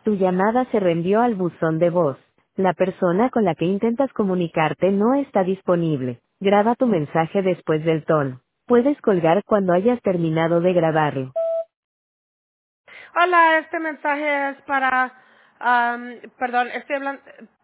Tu llamada se reenvió al buzón de voz. La persona con la que intentas comunicarte no está disponible. Graba tu mensaje después del tono. Puedes colgar cuando hayas terminado de grabarlo. Hola, este mensaje es para, perdón, estoy hablando,